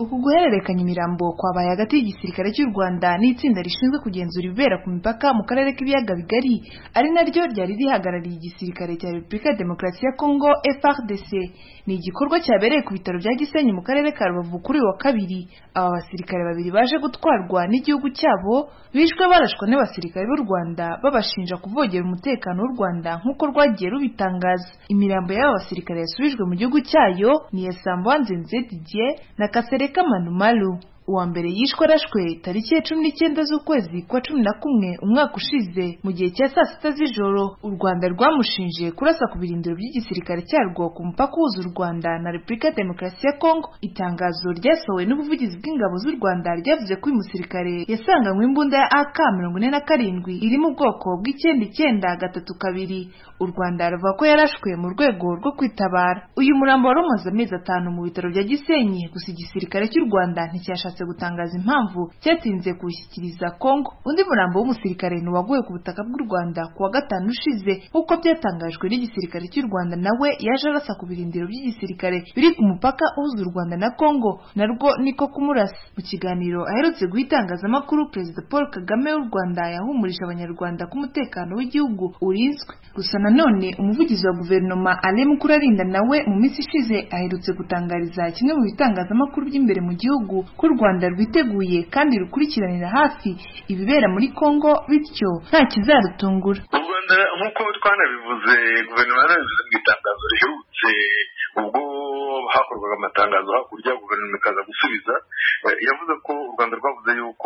Uku guhererekanya imirambo kwabaye hagati y'igisirikare cy'u Rwanda n'itsinda rishinzwe kugenzura ibibera ku mipaka mu karere k'ibiyaga bigari, ari naryo ryari rihagarariye igisirikare cya Repubulika ya Demokarasi ya Kongo FARDC. Ni igikorwa cyabereye ku bitaro bya Gisenyi mu karere ka Rubavu kuri uyu wa kabiri. Aba basirikare babiri baje gutwarwa n'igihugu cyabo bishwe barashwe n'abasirikare b'u Rwanda babashinja kuvogera umutekano w'u Rwanda nk'uko rwagiye rubitangaza. Imirambo y'aba basirikare yasubijwe mu gihugu cyayo ni ya Sambwanze Didier na Kasereka Manumalu. Uwa mbere yishwe arashwe tariki ya 19 z'ukwezi kwa 11 umwaka ushize mu gihe cya saa sita z'ijoro. U Rwanda rwamushinje kurasa ku birindiro by'igisirikare cyarwo ku mupaka uhuza u Rwanda na Repubulika ya Demokarasi ya Kongo. Itangazo ryasohowe n'ubuvugizi bw'ingabo z'u Rwanda ryavuze ko uyu musirikare yasanganywe imbunda ya AK-47 iri mu bwoko bw'9932. U Rwanda ruvuga ko yarashwe mu rwego rwo kwitabara. Uyu murambo wari umaze amezi 5 mu bitaro bya Gisenyi, gusa igisirikare cy'u Rwanda nticyashatse gutangaza impamvu cyatinze kuwushyikiriza Kongo. Undi murambo w'umusirikare waguye ku butaka bw'u Rwanda kuwa 5 ushize nk'uko byatangajwe n'igisirikare cy'u Rwanda, nawe yaje arasa ku birindiro by'igisirikare biri ku mupaka uhuza u Rwanda na Kongo, narwo niko kumurasa. Mu kiganiro aherutse guha itangazamakuru, Perezida Paul Kagame w'u Rwanda yahumurije abanyarwanda ko umutekano w'igihugu urinzwe. Gusa nanone umuvugizi wa guverinoma Alain Mukurarinda nawe mu minsi ishize aherutse gutangariza kimwe mu bitangazamakuru by'imbere mu gihugu ko u Rwanda rwiteguye kandi rukurikiranira hafi ibibera muri Kongo, bityo nta kizarutungura. U Rwanda nk'uko twanabivuze, guverinoma yarabivuze mu itangazo riherutse ubwo hakorwaga amatangazo hakurya guverinoma ikaza gusubiza, yavuze ko u Rwanda rwavuze yuko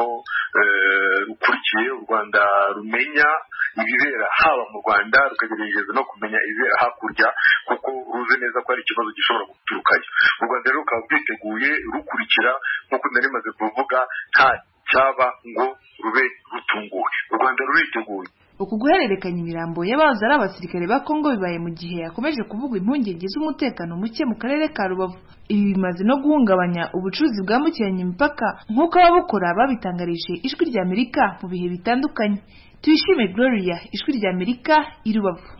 rukurikiye, u Rwanda rumenya ibibera haba mu Rwanda rukagerageza no kumenya ibibera hakurya, kuko ruzi neza ko ari ikibazo gishobora guturukayo. U Rwanda rero rukaba rwiteguye rukurikira, nk'uko nari maze kuvuga, nta cyaba ngo rube rutunguwe. U Rwanda ruriteguye. Uku guhererekanya imirambo y'abahoze ari abasirikare ba Kongo bibaye mu gihe hakomeje kuvugwa impungenge z'umutekano muke mu karere ka Rubavu. Ibi bimaze no guhungabanya ubucuruzi bwambukiranya imipaka nk'uko ababukora babitangarije Ijwi ry'Amerika mu bihe bitandukanye. Tuyishime Gloria, Ijwi ry'Amerika, i Rubavu.